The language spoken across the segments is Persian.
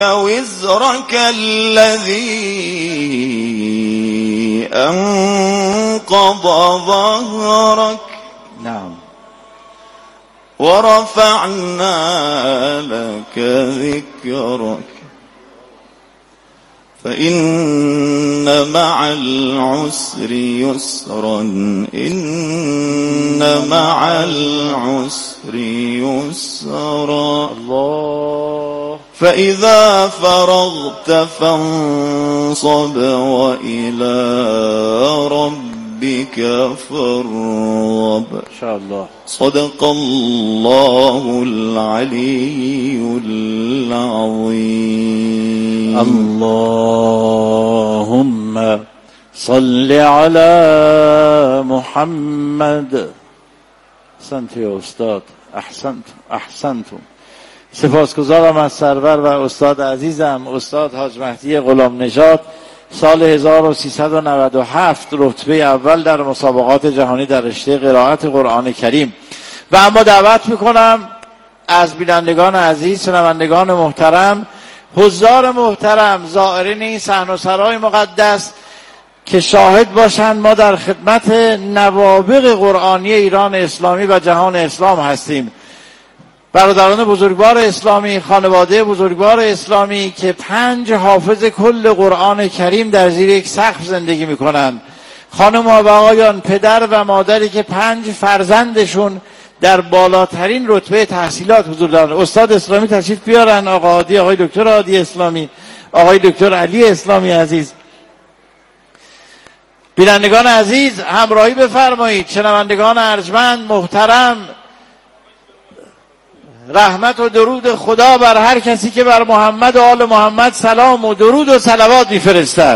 وزرك الذي أنقض ظهرك نعم ورفعنا لك ذكرك فإن مع العسر يسرا إن مع العسر يسرا الله. فإذا فرغت فانصب وإلى ربك فارغب. إن شاء الله. صدق الله العلي العظيم. اللهم صل على محمد. احسنت یا استاد، احسنتم. سپاسگزارم از سرور و استاد عزیزم استاد حاج مهدی غلام نژاد، سال 1397 رتبه اول در مسابقات جهانی در رشته قرائت قرآن کریم. و اما دعوت میکنم از بینندگان عزیز، شنوندگان محترم، حضار محترم، زائرین این صحن و سرای مقدس که شاهد باشند ما در خدمت نوابغ قرآنی ایران اسلامی و جهان اسلام هستیم. برادران بزرگوار اسلامی، خانواده بزرگوار اسلامی که 5 حافظ کل قرآن کریم در زیر یک سقف زندگی میکنند، خانم و آقایان، پدر و مادری که 5 فرزندشون در بالاترین رتبه تحصیلات حضور دارن. استاد اسلامی تشریف بیارن، آقا هادی، آقای دکتر هادی اسلامی، آقای دکتر علی اسلامی عزیز. بینندگان عزیز همراهی بفرمایید. شنوندگان ارجمند محترم، رحمت و درود خدا بر هر کسی که بر محمد و آل محمد سلام و درود و صلوات میفرستد.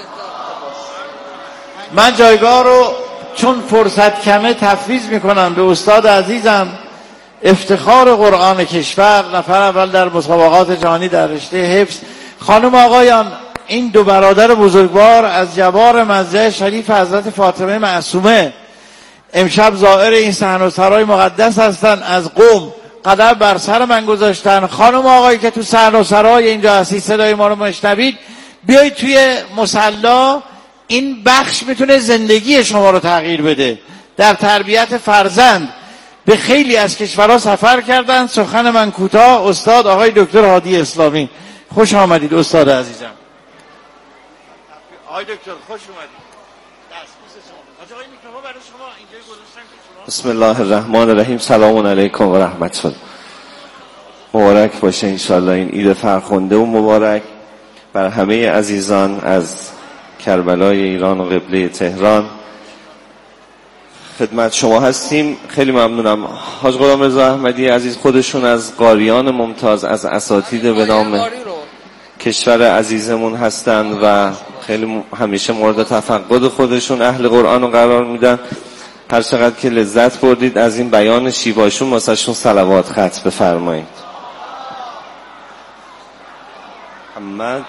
من جایگاه رو چون فرصت کمه تفویض میکنم به استاد عزیزم، افتخار قرآن کشور، نفر اول در مسابقات جهانی در رشته حفظ. خانم آقایان، این 2 برادر بزرگوار از جوار مزرعه شریف حضرت فاطمه معصومه امشب زائر این صحن و سرای مقدس هستن. از قم قدم بر سر من گذاشتن. خانم آقایی که تو صحن و سرای اینجا هستی، صدای ما رو مشنوید، بیایید توی مصلا. این بخش میتونه زندگی شما رو تغییر بده. در تربیت فرزند به خیلی از کشورها سفر کردن. سخن من کوتاه. استاد آقای دکتر هادی اسلامی، خوش آمدید استاد عزیزم. آقای دکتر خوش اومدید. بسم الله الرحمن الرحیم. سلام علیکم و رحمت الله. مبارک باشه انشالله این عید فرخنده و مبارک بر همه عزیزان از کربلای ایران و قبله تهران. خدمت شما هستیم. خیلی ممنونم. حاج غلامرضا احمدی عزیز خودشون از قاریان ممتاز، از اساتید به نام کشور عزیزمون هستن و خیلی همیشه مورد تفقد خودشون اهل قرآن رو قرار میدن. هر چقدر که لذت بردید از این بیان شیواشون، واسهشون صلوات ختم بفرمایید. محمد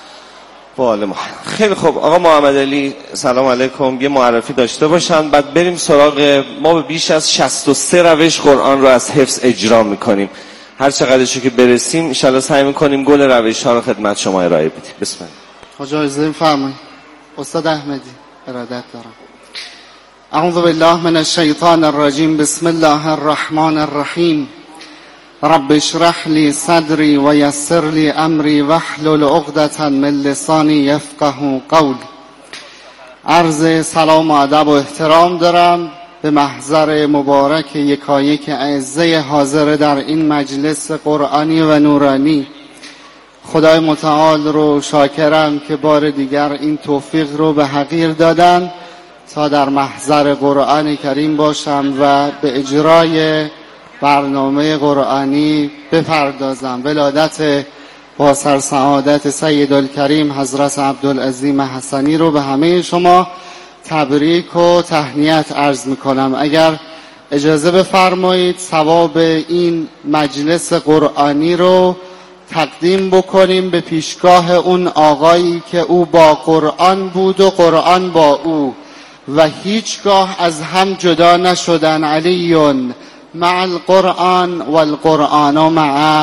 خیلی خوب. آقا محمد علی سلام علیکم، یه معرفی داشته باشن بعد بریم سراغ. ما به بیش از 63 روش قرآن رو از حفظ اجرا میکنیم. هر چقدرشو که برسیم انشالله سعی میکنیم گل روش ها رو خدمت شما ارائه بدیم. بسم الله. حاج اجازه بفرمایید. استاد احمدی ارادت دارم. اعوذ بالله من الشیطان الرجیم. بسم الله الرحمن الرحیم. رب اشرح لی صدری و یسر لی امری واحلل عقدة من لسانی یفقهوا قولی. عرض سلام و ادب و احترام دارم به محضر مبارک یکایک اعزه حاضر در این مجلس قرآنی و نورانی. خدای متعال رو شاکرم که بار دیگر این توفیق رو به حقیر دادن تا در محضر قرآن کریم باشم و به اجرای برنامه قرآنی بپردازم. ولادت با سرسعادت سیدالکریم حضرت عبدالعظیم حسنی رو به همه شما تبریک و تهنیت عرض میکنم. اگر اجازه بفرمایید ثواب این مجلس قرآنی رو تقدیم بکنیم به پیشگاه اون آقایی که او با قرآن بود و قرآن با او و هیچگاه از هم جدا نشدن. علیون مع القرآن والقرآن مع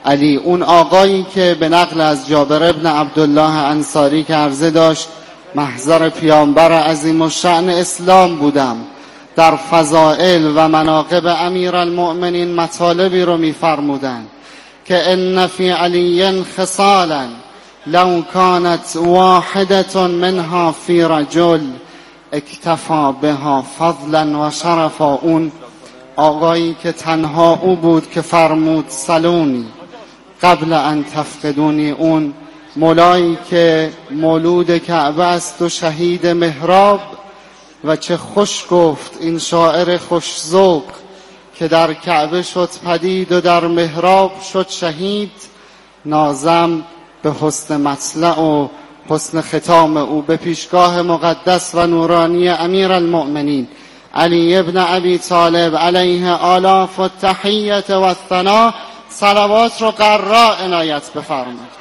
علی، اون آقایی که به نقل از جابر ابن عبدالله انصاری که عرضه داشت محضر پیامبر عظیم الشأن اسلام بودم، در فضائل و مناقب امیرالمؤمنین مطالبی رو می‌فرمودند که ان فی علی خصالا لو كانت واحدة منها فی رجل اکتفا بها فضلا و شرفا. اون آقایی که تنها او بود که فرمود سلونی قبل ان تفقدونی، اون مولایی که مولود کعبه است و شهید محراب، و چه خوش گفت این شاعر خوش ذوق که در کعبه شد پدید و در محراب شد شهید. نازم به حسن مطلع و حسن ختام او به پیشگاه مقدس و نورانی امیرالمؤمنین علی ابن ابی طالب علیه آلاف و تحیت و الثنا صلوات رو قرا عنایت بفرمایید.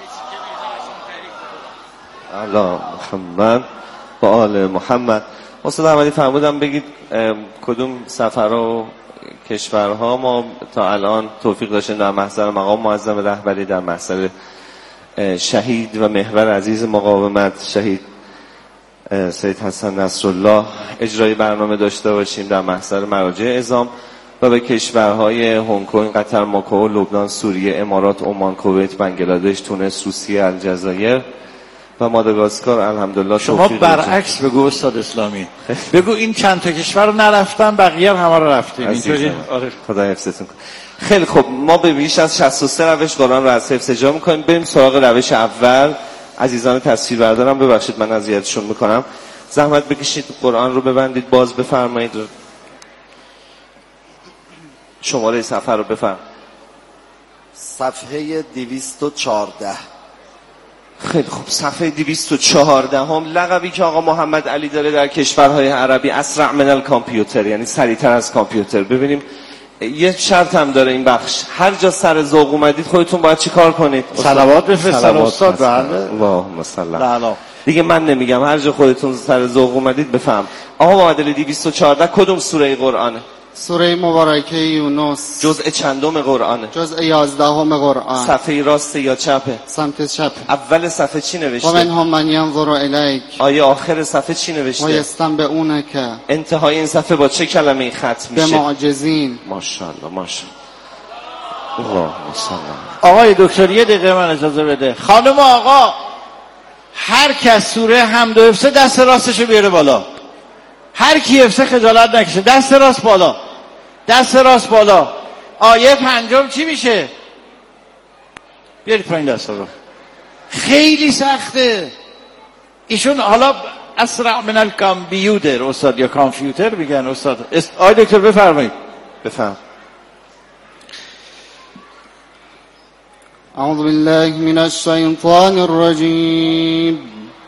علی محمد و آل محمد. استاد احمدی فرمودم بگید کدوم سفرها و کشورها ما تا الان توفیق داشتیم در محضر مقام معظم رهبری، در محضر شهید و محور عزیز مقاومت شهید سید حسن نصرالله اجرای برنامه داشته باشیم در محضر مراجع اعظام، و به کشورهای هنگ کنگ، قطر، ماکائو، لبنان، سوریه، امارات، عمان، کویت، بنگلادش، تونس، روسیه، الجزایر و ماداگاسکار الحمدلله. شما برعکس بگو استاد اسلامی، بگو این چند تا کشور رو نرفتن بقیه همه رو رفتیم. اینطوری خدا حفظتون کنه. خیلی خب، ما به بیش از 63 روش قرآن رو از حفظ اجرا می‌کنیم. بریم سراغ روش اول. عزیزان تصویر بردارم ببخشید من اذیتشون میکنم، زحمت بکشید قرآن رو ببندید، باز بفرمایید، شماره صفحه رو بفرمایید. صفحه 214. خیلی خوب، صفحه 214 هم لقبی که آقا محمد علی داره در کشورهای عربی، اسرع من الکامپیوتر، یعنی سریعتر از کامپیوتر. ببینیم یه شرط هم داره این بخش، هر جا سر ذوق اومدید خودتون باید چی کار کنید؟ صلوات بفرستید استاد. بله اللهم صل دیگه من نمیگم، هر جا خودتون سر ذوق اومدید بفهم. آقا محمد علی 214 کدوم سوره قرآنه؟ سوره مبارکه یونس. جزء چندم قرآنه؟ جزء 11 قرآن. صفحه راست یا چپه؟ سمت چپ. اول صفحه چی نوشته؟ و منهم من ینظر الیک. آیه آخر صفحه چی نوشته؟ و یستنبئونک. انتهای این صفحه با چه کلمه‌ای ختم میشه؟ به معجزین. ماشاءالله ماشاءالله. اللهم صل. آقای دکتر یه دقیقه من اجازه بده. خانم آقا، هر کس سوره حمد و حفظه دست راستشو بیاره بالا. هر کی حفظه خجالت نکشه، دست راست بالا، دست راست بالا. آیه پنجم چی میشه؟ بیارید پایین دست رو. خیلی سخته. ایشون حالا اسرع من الکامپیوتر استاد یا کامپیوتر میگن استاد. آقای دکتر بفرمایید. بفرم. اعوذ بالله من الشیطان الرجیم.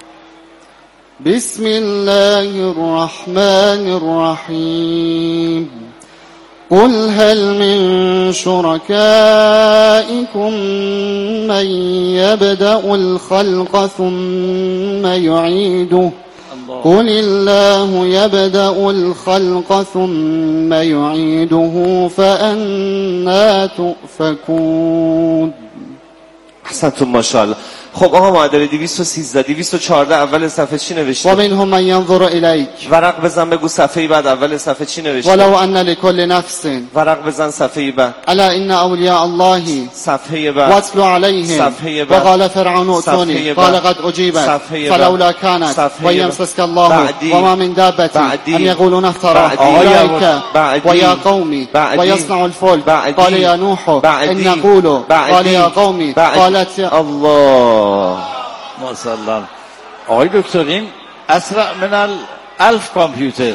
بسم الله الرحمن الرحیم. قل هل من شركائكم من يبدأ الخلق ثم يعيده قل الله يبدأ الخلق ثم يعيده فأنا تؤفكون. احسنتون ماشاءالله. خب آقا معدل 213 214 اول صفحه چی نوشته؟ و منهم من ينظر الیک. ورق بزن بگو صفحه بعد اول صفحه چی نوشته؟ ولو ان لكل نفس. ورق بزن صفحه بعد. الا ان اولیاء الله. صفحه بعد. واتلو علیهم. صفحه بعد. وقال فرعون ائتوني قال قد اجيبت فلولا كانت ويمسسك الله وما من دابة ان يقولون افترى اولئك ويا قومي ويصنع الفلك قال يا نوح ان نقول قال يا قومي قالت الله ماشاءالله. آقای دکتر این اسرع من الف کامپیوتر.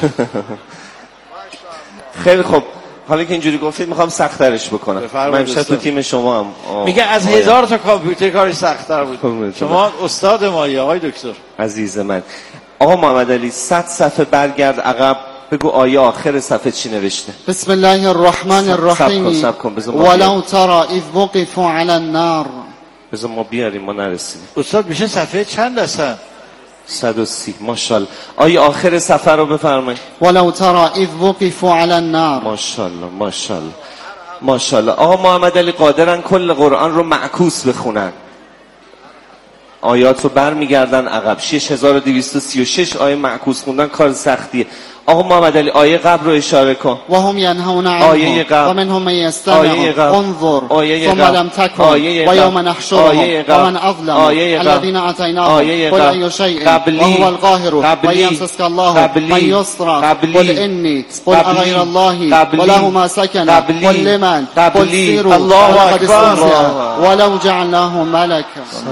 خیلی خوب، حالا که اینجوری گفتید میخوام سخت‌ترش بکنم. من امشب تو تیم شما هم میگه از 1000 تا کامپیوتر کارش سخت‌تر بود. شما استاد مایی آقای دکتر عزیز من. آقا محمد علی 100 صفحه برگرد عقب، بگو آیه آخر صفحه چی نوشته؟ بسم الله الرحمن الرحیم. ولو ترى اذ وقفوا على النار. بذار ما بیاریم، ما نرسیدیم. استاد میشه صفحه چند هستن؟ 130. ماشاءالله. آیه آخر صفحه رو بفرمایید. ولو ترى اذ وقفوا على النار. ماشاءالله ماشاءالله ماشاءالله. آقا محمد علی قادرن کل قرآن رو معکوس بخونن، آیات رو برمیگردن عقب. 6236 آیه معکوس خوندن کار سختیه. آقا محمد علی آیه قبل رو اشاره کن. و هم ینهون آیه عنه قبل. و منهم من یستمع آیه قبل. انظر آیه ثم قبل. لم تکن آیه و قبل. یوم نحشرهم آیه قبل. و من اظلم آیه قبل. الذین اتیناهم آیه قل قبل. ای شیء قبلی. و هو القاهر و قبلی. یمسسک الله قبلی. من یصرخ قبلی. قل انی قل قبلی. اغیر الله قبلی. وله ما سکن قبلی. قل لمن قل قبلی. سیروا الله ولقد اکبر. استهزئ ولو جعلناه ملکا.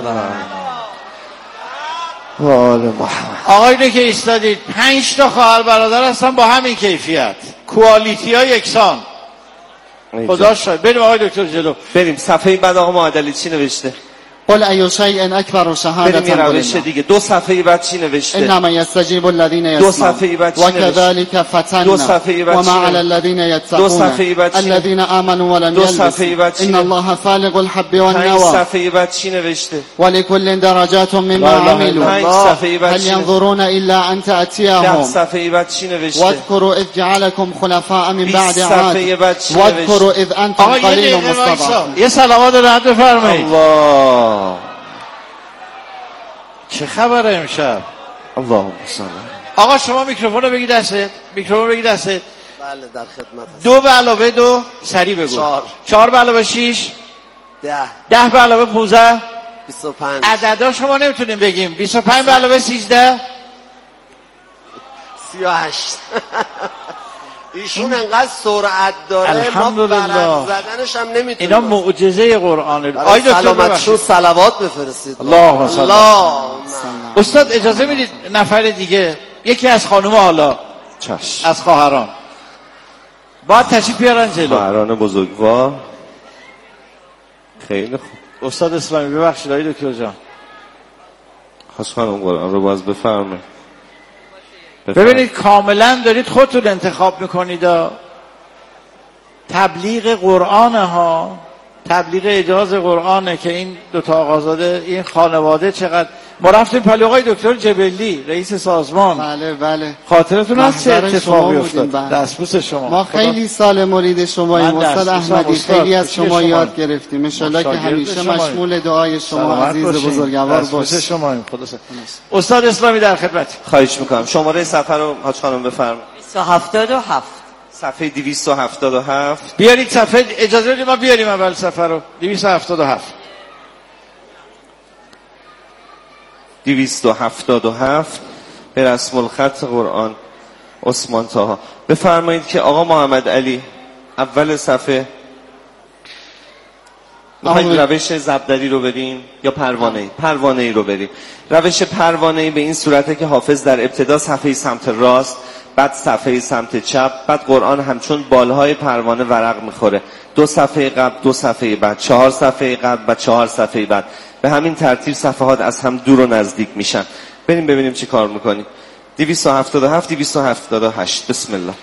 آقایی که ایستادید 5 تا خواهر برادر هستن با همین کیفیت، کوالیتی ها یکسان. خدا شاید. بریم آقای دکتر جلو. بریم صفحه بعد. آقا محمد علی چی نوشته؟ قل ای شیء اکبر شهادة بریم یه روش دیگه. 2 صفحه بعد چی نوشته؟ انما یستجیب الذین 2 صفحه بعد چی نوشته؟ وكذلك فتنا 2 صفحه بعد وما چی على الذين 2 يتقون صفحه بعد چی الذين آمنوا ولم 2 صفحه بعد يلبسوا چی ان الله فالق الحب 5 والنوى صفحه بعد چی نوشته؟ ولكل درجات مما لا إله إلا عملوا 5 صفحه بعد هل چی نوشته؟ ينظرون الا ان 10 تأتيهم صفحه بعد چی نوشته؟ واذكروا اذ جعلكم خلفاء من 20 بعد صفحه عاد بعد چی واذكروا اذ انتم آقا یه قلیل دقیقه وایسا. مستضعفون. یه صلوات رد بفرمایید. الله چه خبره امشب؟ اللهم صل. آقا شما میکروفون رو بگی دستت. میکروفون رو بگی دستت. بله در خدمت هست. 2 به علاوه 2 سریع بگو. 4 به علاوه 6 10 به علاوه 15 25 عددا شما نمیتونیم بگیم. 25 به علاوه 13 38 ایشون انقدر سرعت داره ما الحمدلله. برق زدنش هم نمیتونیم. اینا معجزه قرآنه. برای آقای دکتر سلامتشون ببخشید. صلوات بفرستید. اللهم صل. الله استاد اجازه میدید نفر دیگه، یکی از خانوما، حالا چشم. از خواهران باید تشریف بیارن جلو. خواهران بزرگوار. خیلی خوب. استاد اسلامی ببخشید آقای دکتر جان. خواست خانم قرآن رو باز بفرمایید. ببینید کاملا دارید خودتون انتخاب میکنید. تبلیغ قرآن ها، تبلیغ اجاز قرآنه که این 2 تا آقازاده، این خانواده چقدر ما رفتیم پلی آقای دکتر جبلی رئیس سازمان. بله بله خاطرتون هست چه محضر شما اتفاقی بودیم. افتاد؟ بله. دستبوس شما. ما خیلی سال مرید شماییم من استاد دستبوسم احمدی. استاد. خیلی از بسیار شما شما. یاد گرفتیم. انشالله که شاگرد همیشه شماییم. مشمول دعای شما سلامت عزیز باشین. بزرگوار دستبوس باشید. شماییم. خدا سلامت. استاد اسلامی در خدمت. خواهش میکنم. شماره صفحه رو حاج خانم بفرمایید. 277 صفحه 277. بیارید صفحه، اجازه بدید ما بیاریم اول صفحه رو. 277 277 به رسم الخط قرآن عثمان طاها. بفرمایید که آقا محمد علی اول صفحه میخواید روش زبدری رو بریم یا پروانه‌ای رو بریم. روش پروانه‌ای به این صورته که حافظ در ابتدا صفحه سمت راست، بعد صفحه سمت چپ، بعد قرآن همچون بالهای پروانه ورق میخوره. 2 صفحه قبل، 2 صفحه بعد، 4 صفحه قبل و 4 صفحه بعد. به همین ترتیب صفحات از هم دور و نزدیک میشن. بریم ببینیم چی کار میکنیم. 277 278 بسم الله.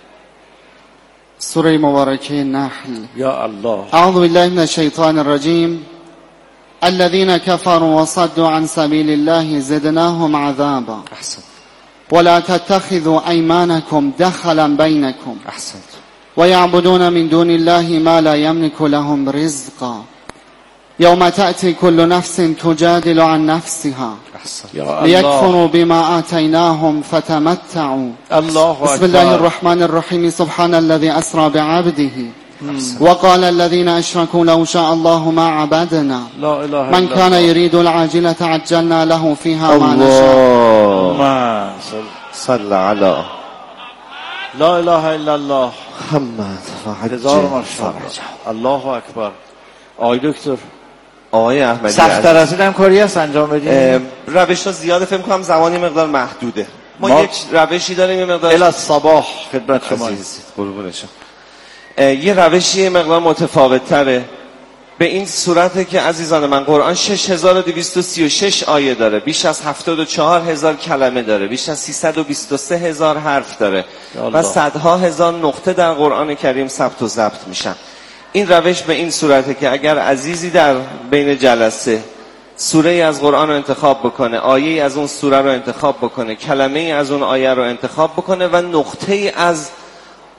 سوره مبارکه نحل. یا الله. اعوذ بالله من الشیطان الرجیم. الذين كفروا وصدوا عن سبيل الله زدناهم عذابا احسنت. ولا تتخذوا ايمانكم دخلا بينكم احسنت. ويعبدون من دون الله ما لا يملك لهم رزقا يوم تأتي كل نفس تجادل عن نفسها احسنت. یا الله. ليكفروا بما آتيناهم فتمتعوا. الله بسم الله الرحمن الرحيم. سبحان الذي أسرى بعبده وقال الذين أشركوا لو شاء الله ما عبدنا لا اله من الا كان الله. يريد العاجلة عجلنا له فيها ما نشاء. الله صل على لا اله الا الله. محمد. هزار ماشاءالله. الله اکبر. آقای دکتر آقای احمدی سخت‌تر از این هم کاری هست انجام بدیم؟ روش ها زیاده، فکر کنم زمانی مقدار محدوده. ما یک روشی داریم یه مقدار الی صباح خدمت شما. قربونشم. یه روشی مقدار متفاوت تره. به این صورته که عزیزان من قرآن 6236 آیه داره، بیش از 74000 کلمه داره، بیش از 323000 حرف داره و صدها هزار نقطه در قرآن کریم ثبت و ضبط میشن. این روش به این صورته که اگر عزیزی در بین جلسه سوره از قرآن رو انتخاب بکنه، آیه از اون سوره رو انتخاب بکنه، کلمه از اون آیه رو انتخاب بکنه و نقطه از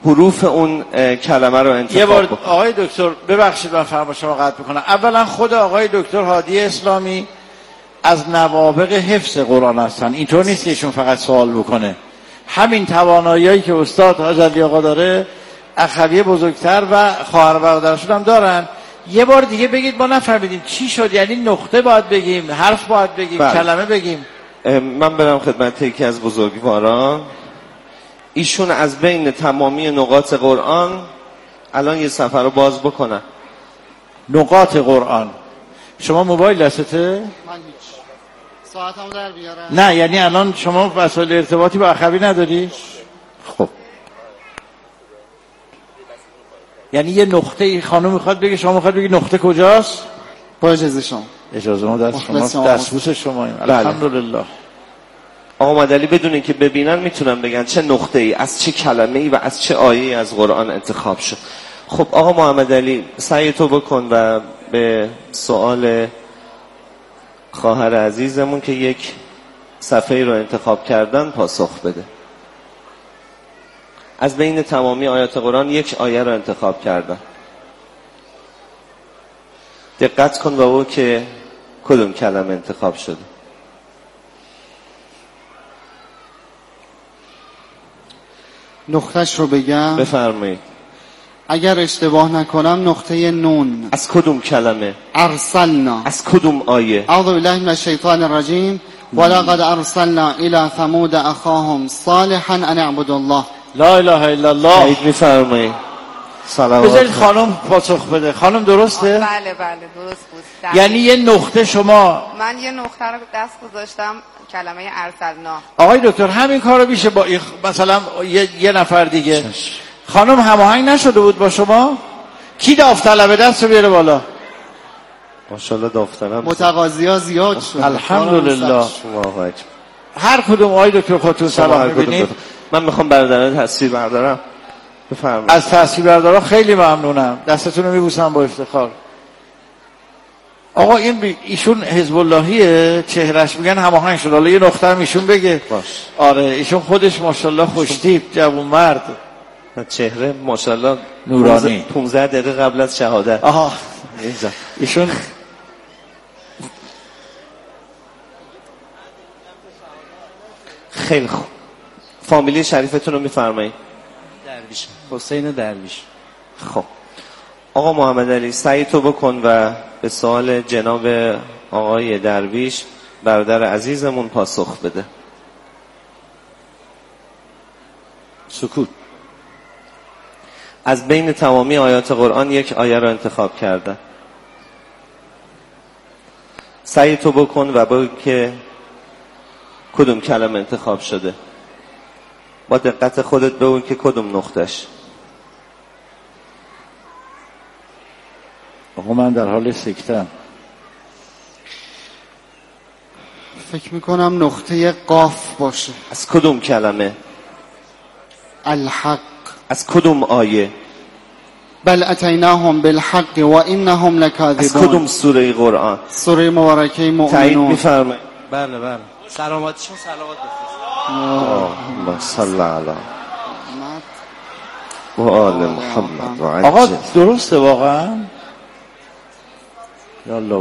حروف اون کلمه رو یه انتخاب بار بکن. آقای دکتر ببخشید من فرما شما قطع بکنم. اولا خود آقای دکتر هادی اسلامی از نوابغ حفظ قرآن هستن، اینطور نیست که ایشون فقط سوال بکنه. همین تواناییایی که استاد حاج علی آقا داره اخوی بزرگتر و خواهر برادرشون هم دارن. یه بار دیگه بگید ما نفهمیدیم چی شد، یعنی نقطه باید بگیم، حرف باید بگیم، بله. کلمه بگیم. من برم خدمت یکی از بزرگواران. ایشون از بین تمامی نقاط قرآن الان یه صفحه رو باز بکنن. نقاط قرآن. شما موبایل دستته؟ من هیچ ساعتمو در بیارم. نه یعنی الان شما وسایل ارتباطی با اخوی نداری؟ خب یعنی یه نقطه خانم میخواد بگه، شما میخواد بگی نقطه کجاست؟ با اجازه شما. اجازه ما دست شما، دستبوس شماییم. الحمدلله. آقا مدلی بدون که ببینن میتونن بگن چه نقطه ای از چه کلمه ای و از چه آیه از قرآن انتخاب شد. خب آقا محمد علی سعی تو بکن و به سوال خواهر عزیزمون که یک صفحه رو انتخاب کردن پاسخ بده. از بین تمامی آیات قرآن یک آیه رو انتخاب کردن. دقت کن و او که کدوم کلمه انتخاب شده. نقطهش رو بگم. بفرمایید. اگر اشتباه نکنم نقطه نون. از کدوم کلمه؟ ارسلنا. از کدوم آیه؟ اعوذ بالله من الشیطان الرجیم. ولقد ارسلنا الى ثمود اخاهم صالحا ان اعبدوا الله. لا اله الا الله. سعید میفرمایید. صلوات. بذارید خانم پاسخ بده. خانم درسته؟ بله بله درست بود. یعنی یه نقطه شما. من یه نقطه رو دست گذاشتم کلمه ارسلنا. آقای دکتر همین کارو میشه با مثلا یه نفر دیگه. خانم هماهنگ نشده بود با شما؟ کی داوطلبه دست رو بیاره بالا؟ ماشاءالله داوطلب متقاضی‌ها زیاد شد. الحمدلله. شما هر کدوم آقای دکتر خودتون سلام می‌بینید. من میخوام برادران تصویر بردارم. بفرمایید. از تصویر بردارا خیلی ممنونم. دستتون رو میبوسم با افتخار. آقا این ایشون حزب اللهیه، چهرش میگن هماهنگ شد. حالا یه نقطه هم ایشون بگه. باش. آره ایشون خودش ماشاءالله خوشتیپ جوون مرد. چهره ماشاءالله نورانی. 15 دقیقه قبل از شهادت. آها ایشون خیلی خوب. فامیلی شریفتون رو میفرمایید. درویش حسین درویش. خب آقا محمد علی سعی تو بکن و به سوال جناب آقای درویش برادر عزیزمون پاسخ بده. سکوت. از بین تمامی آیات قرآن یک آیه رو انتخاب کرده. سعی تو بکن و بگو که کدوم کلمه انتخاب شده. با دقت خودت بگو که کدوم نقطهش. آقا من در حال سکتم. فکر میکنم نقطه قاف باشه. از کدوم کلمه؟ الحق. از کدوم آیه؟ بل اتیناهم بالحق و انهم از لکاذبون. کدوم سوره قرآن؟ سوره مبارکه تایید مؤمنون. میفرمایید. بله بله. سلامتیشون صلوات بفرست. اللهم صل علی و آل محمد و عجل. آقا درسته واقعا؟ یا الله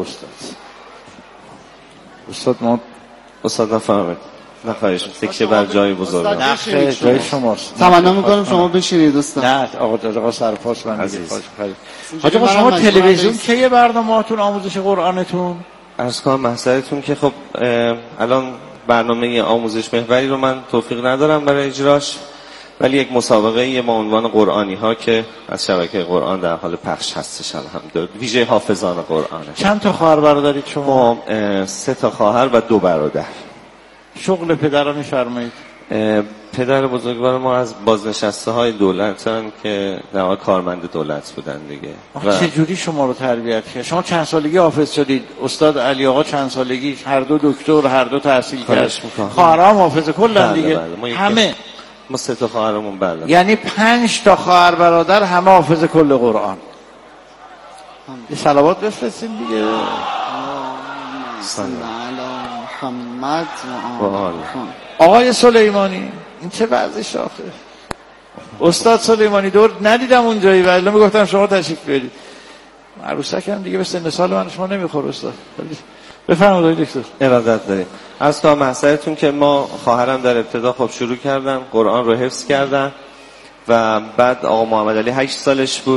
استاد ما استاد نفرمایید. نخواهش تکیه بر جای بزرگ. نخه جای شماست. تمنا میکنم شما بشینید دوستان. نه آقا سرپاس من عزیز. حاج آقا شما تلویزیون که یه برنامه‌تون آموزش قرآنتون؟ عرض کنم محضرتون که خب الان برنامه آموزش محوری رو من توفیق ندارم برای اجراش، ولی یک مسابقه با عنوان قرآنی ها که از شبکه قرآن در حال پخش هستش الحمدلله، ویژه حافظان قرآنه. چند تا خواهر برادرید شما؟ ما 3 تا خواهر و 2 برادر. شغل پدر رو میفرمایید؟ پدر بزرگوار ما از بازنشسته های دولتن که در واقع کارمند دولت بودن دیگه. چه جوری شما رو تربیت کرد؟ شما چند سالگی حافظ شدید؟ استاد علی آقا چند سالگی؟ هر دو دکتر، هر دو تحصیل کرد. خواهرام حافظ کلن دیگه. همه ما 3 تا خواهرمون بله. یعنی 5 تا خواهر برادر همه حافظ کل قرآن. یه صلوات بفرستیم دیگه. صلی علی محمد و آل. آقای سلیمانی این چه وضعش آخه؟ استاد سلیمانی دور ندیدم اونجایی ولی میگفتم شما تشریف بیارید. عروسکم دیگه به سن سال من شما نمیخوره استاد. بفرمایید دکتر. ارادت داریم. از تا محضرتون که ما خواهرم در ابتدا خب شروع کردن قرآن رو حفظ کردن و بعد آقا محمد علی 8 سالش بود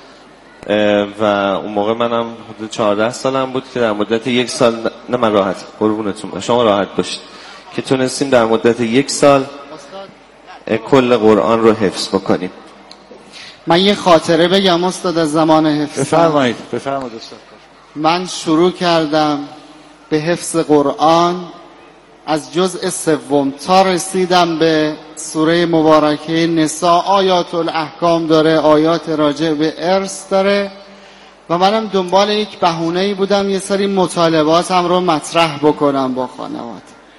و اون موقع منم حدود 14 سالم بود که در مدت 1 سال نه من راحت قربونتون شما راحت باشید که تونستیم در مدت 1 سال کل قرآن رو حفظ بکنیم. من یه خاطره بگم استاد از زمان حفظ. بفرمایید استاد. من شروع کردم به حفظ قرآن از جزء 3 تا رسیدم به سوره مبارکه نساء. آیات الاحکام داره، آیات راجع به ارث داره و منم دنبال یک بهونه‌ای بودم یه سری مطالباتم رو مطرح بکنم با خانواده.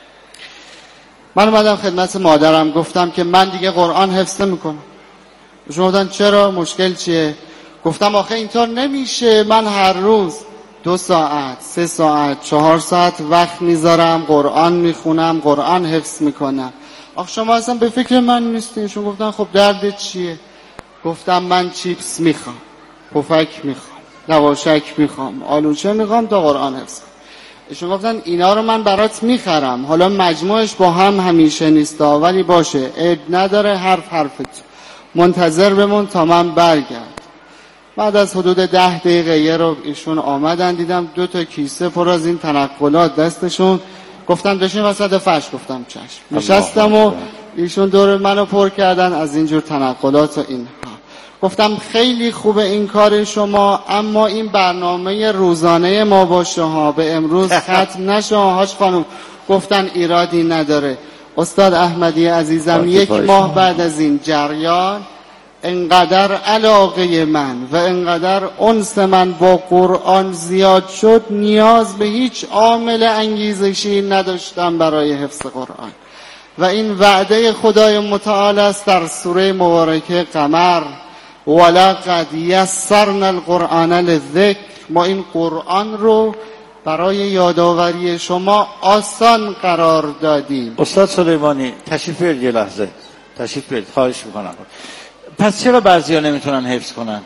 من اومدم خدمت مادرم گفتم که من دیگه قرآن حفظ نمی‌کنم. شما گفتن چرا؟ مشکل چیه؟ گفتم آخه اینطور نمیشه، من هر روز 2 ساعت 3 ساعت 4 ساعت وقت میذارم قرآن میخونم، قرآن حفظ میکنم. آخه شما اصلا به فکر من نیستین. شما گفتن خب درد چیه؟ گفتم من چیپس میخوام، پفک میخوام، لواشک میخوام، آلوچه میخوام تا قرآن حفظ کنم. ایشون گفتن اینا رو من برات میخرم، حالا مجموعش با هم همیشه نیستا ولی باشه، عیب نداره، حرفت منتظر بمون تا من برگرد. بعد از حدود 10 دقیقه یه رو ایشون آمدن، دیدم 2 تا کیسه پر از این تنقلات دستشون. گفتم بشین وسط فرش. گفتم چشم. نشستم و ایشون دور منو پر کردن از اینجور تنقلات و اینها. گفتم خیلی خوبه این کار شما، اما این برنامه روزانه ما باشه ها، به امروز ختم نشه حاج خانم. گفتن ایرادی نداره. استاد احمدی عزیزم 1 ماه بعد از این جریان انقدر علاقه من و انقدر انس من با قرآن زیاد شد، نیاز به هیچ عامل انگیزشی نداشتم برای حفظ قرآن و این وعده خدای متعال است در سوره مبارکه قمر: ولقد یسرنا القرآن للذکر. ما این قرآن رو برای یادآوری شما آسان قرار دادیم. استاد سلیمانی تشریف بیارید یه لحظه. تشریف بیارید خواهش میکنم. پس چرا بعضیا نمیتونن حفظ کنن؟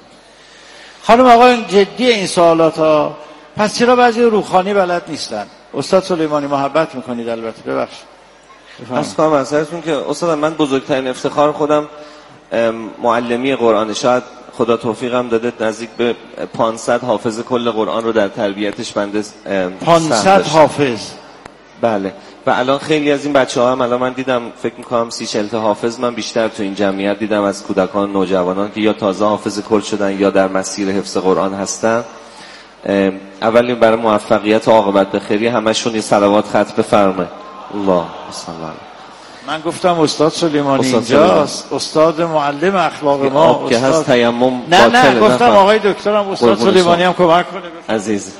خانم آقایون جدی این سوالات ها. پس چرا بعضی روحانی بلد نیستن؟ استاد سلیمانی محبت میکنید البته، ببخشید. از کنم اصلاحتون که استاد من بزرگترین افتخار خودم معلمی قرآن. شاید خدا توفیقم داده نزدیک به 500 حافظ کل قرآن رو در تربیتش بنده 500 حافظ. بله. و الان خیلی از این بچه‌ها هم الان من دیدم فکر می‌کنم 30-40 تا حافظ من بیشتر تو این جمعیت دیدم از کودکان نوجوانان که یا تازه حافظ کل شدن یا در مسیر حفظ قرآن هستن. اولی برای موفقیت و عاقبت به خیری همشون یه صلوات ختم بفرمایید. الله صل علی. من گفتم استاد سلیمانی اینجاست، استاد معلم اخلاق ما، که هست تیمم نه گفتم آقای دکترم استاد سلیمانی هم کمک کنه.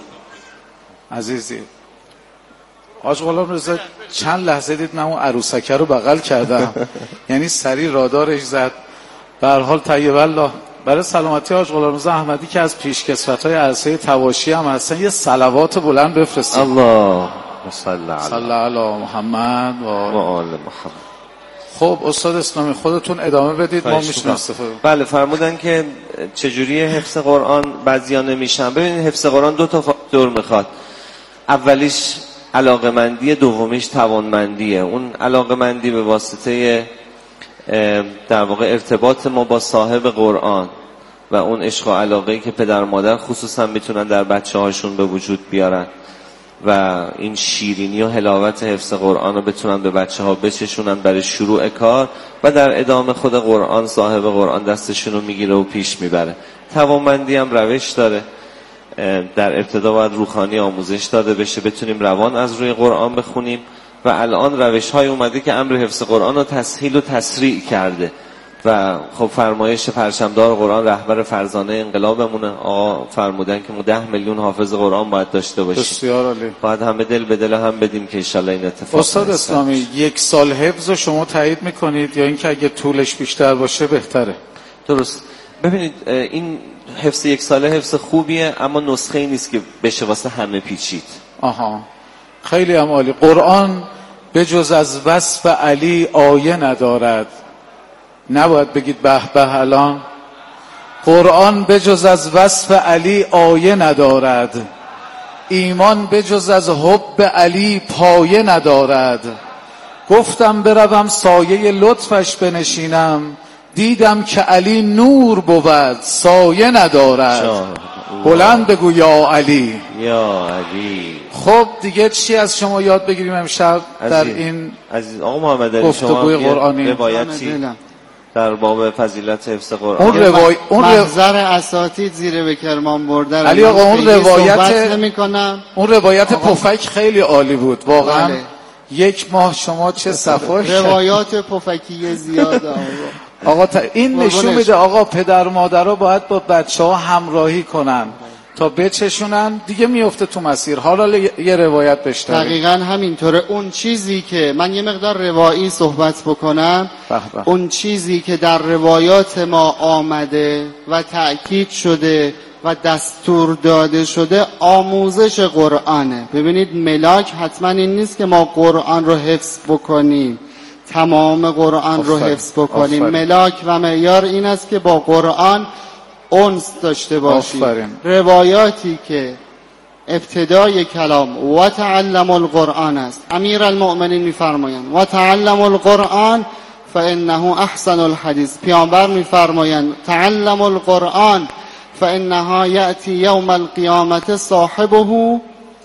عزیزی حاج غلام رضا چند لحظه دید من اون عروسکه رو بغل کردم یعنی سری رادارش زد. به هر حال طیب الله برای سلامتی حاج غلام رضا احمدی که از پیشکسوت‌های عرصه تواشی هم هستن یه صلوات بلند بفرستید. الله صلی علی محمد و آل محمد. خب استاد اسلامی خودتون ادامه بدید، ما میشنم استفاده. بله فرمودن که چجوری حفظ قرآن بعضیا نمیشن. ببینید حفظ قرآن 2 تا فاکتور میخواد. اولیش علاقمندی، دومیش توانمندیه. اون علاقمندی به واسطه در واقع ارتباط ما با صاحب قرآن و اون عشق و علاقه‌ای که پدر مادر خصوصا میتونن در بچه‌هاشون به وجود بیارن و این شیرینی و حلاوت حفظ قرآن رو بتونن به بچه‌ها بچشونن برای شروع کار و در ادامه خود قرآن صاحب قرآن دستشون رو میگیره و پیش میبره. توانمندی هم روش داره. در ابتدا باید روحانی آموزش داده بشه بتونیم روان از روی قرآن بخونیم و الان روش‌های اومده که امر حفظ قرآن رو تسهیل و تسریع کرده و خب فرمایش پرچمدار قرآن رهبر فرزانه انقلابمونه آقا فرمودن که ما 10 میلیون حافظ قرآن باید داشته باشیم. بسیار عالی. باید همه دل به دل هم بدیم که ان شاءالله این اتفاق. استاد اسلامی 1 سال حفظ رو شما تایید میکنید یا اینکه اگه طولش بیشتر باشه بهتره؟ درست. ببینید این حفظ 1 ساله حفظ خوبیه اما نسخه ای نیست که بشه واسه همه پیچید. آها خیلی هم عالی. قرآن به جز از وصف علی آیه ندارد. نباید بگید به به الان. قرآن بجز از وصف علی آیه ندارد، ایمان بجز از حب علی پایه ندارد. گفتم بروم سایه لطفش بنشینم، دیدم که علی نور بود سایه ندارد. بلند بگو یا علی. یا علی. خب دیگه چی از شما یاد بگیریم امشب در این عزیز آقا محمد علی؟ گفتگوی قرآنی روایتی در باب فضیلت حفظ قرآن، اون محضر اساتید زیر به کرمان برده علی آقا، اون روایت پفک خیلی عالی بود واقعا. بله. یک ماه شما چه صفاش روایات پفکی زیاد آقا این نشون میده آقا پدر و مادرها باید با بچه‌ها همراهی کنن تا بچشونن دیگه میفته تو مسیر. حالا یه روایت بشنویم. دقیقاً همینطوره. اون چیزی که من یه مقدار روایی صحبت بکنم، اون چیزی که در روایات ما آمده و تأکید شده و دستور داده شده آموزش قرآنه. ببینید ملاک حتما این نیست که ما قرآن رو حفظ بکنیم، تمام قرآن رو حفظ بکنیم. ملاک و معیار این است که با قرآن انس داشته باشیم. روایاتی که ابتدای کلام و تعلم القرآن است، امیر المؤمنین میفرمایند و تعلم القرآن فانه احسن الحدیث. پیامبر میفرمایند تعلم القرآن فانها یأتی یوم القیامت صاحبه.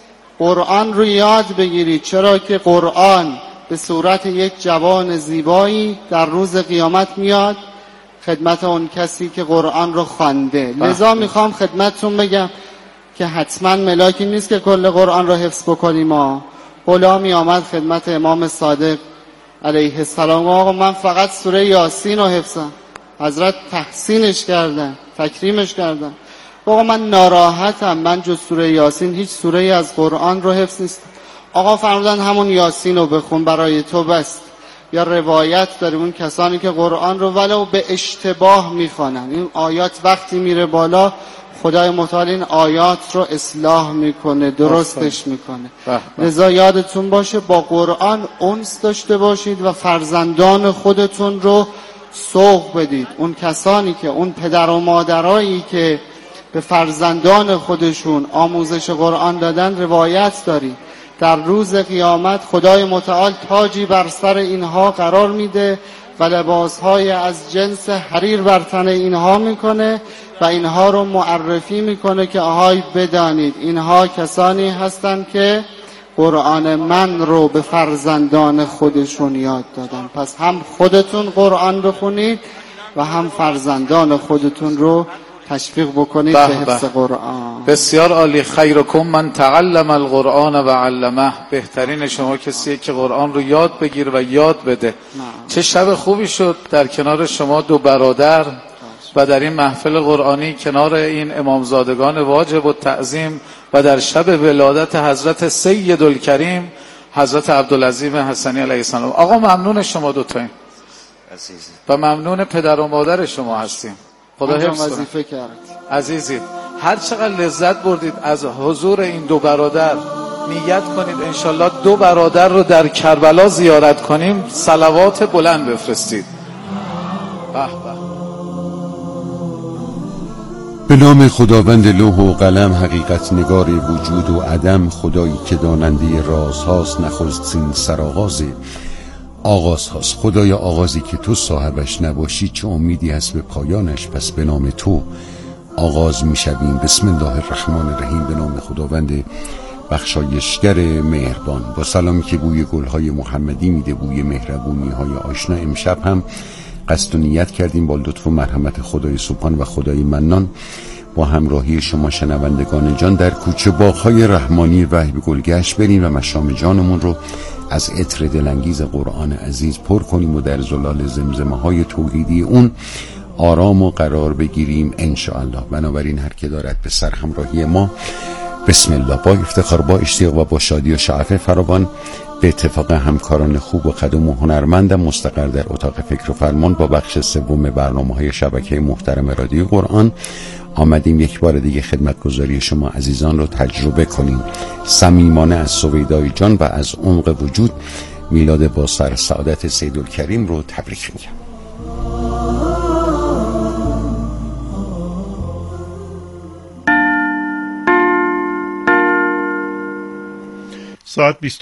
قرآن رو یاد بگیرید، چرا که قرآن به صورت یک جوان زیبایی در روز قیامت میاد خدمت اون کسی که قرآن رو خوانده. لذا میخوام خدمتتون بگم که حتما ملاکی نیست که کل قرآن رو حفظ بکنیم. ما غلامی آمد خدمت امام صادق علیه السلام، آقا من فقط سوره یاسین رو حفظم. حضرت تحسینش کردن، تکریمش کردن. آقا من ناراحتم، من جز سوره یاسین هیچ سوره از قرآن رو حفظ نیست. آقا فرمودن همون یاسین رو بخون برای تو بست. یا روایت داریم اون کسانی که قرآن رو ولو به اشتباه میخوانن، این آیات وقتی میره بالا خدای متعال این آیات رو اصلاح میکنه، درستش میکنه. لذا یادتون باشه با قرآن انس داشته باشید و فرزندان خودتون رو سوق بدید. اون کسانی که اون پدر و مادرایی که به فرزندان خودشون آموزش قرآن دادن، روایت دارید در روز قیامت خدای متعال تاجی بر سر اینها قرار میده و لباسهای از جنس حریر بر تن اینها میکنه و اینها رو معرفی میکنه که آهای بدانید اینها کسانی هستند که قرآن من رو به فرزندان خودشون یاد دادن. پس هم خودتون قرآن بخونید و هم فرزندان خودتون رو تشویق بکنید به حفظ قرآن. بسیار عالی. خیرکم من تعلم القرآن و علمه. بهترین شما کسیه که قرآن رو یاد بگیر و یاد بده. چه شب خوبی شد در کنار شما دو برادر و در این محفل قرآنی کنار این امامزادگان واجب التعظیم و در شب ولادت حضرت سیدالکریم حضرت عبدالعظیم حسنی علیه السلام. آقا ممنون شما دوتاییم و ممنون پدر و مادر شما هستیم. خدا حفظ کنه. عزیزی هر چقدر لذت بردید از حضور این دو برادر، نیت کنید انشالله دو برادر رو در کربلا زیارت کنیم، صلوات بلند بفرستید. به نام خداوند لوح و قلم، حقیقت نگار وجود و عدم، خدایی که داننده رازهاست، نخستین سرآغاز آغاز هاست. خدایا آغازی که تو صاحبش نباشی چه امیدی هست به پایانش؟ پس به نام تو آغاز می شویم. بسم الله الرحمن الرحیم. به نام خداوند بخشایشگر مهربان. با سلامی که بوی گلهای محمدی میده، بوی مهربونی های آشنا، امشب هم قصد و نیت کردیم با لطف و مرحمت خدای سبحان و خدای منان با همراهی شما شنوندگان جان در کوچه باغ‌های رحمانی وحی به گلگشت بریم و مشام جانمون رو از عطر دلانگیز قرآن عزیز پر کنیم و در زلال زمزمه‌های توحیدی اون آرام و قرار بگیریم انشاءالله. بنابراین هر که دارد به سر همراهی ما بسم الله. با افتخار، با اشتیاق و با شادی و شعف فراوان به اتفاق همکاران خوب و قدوم و هنرمندم مستقر در اتاق فکر و فرمان با بخش سوم برنامه‌های شبکه محترم رادیو قرآن آمدیم یک بار دیگه خدمتگزاری شما عزیزان رو تجربه کنیم. صمیمانه از سویدای جان و از عمق وجود میلاد با سر سعادت سیدالکریم رو تبریک میگم. ساعت 20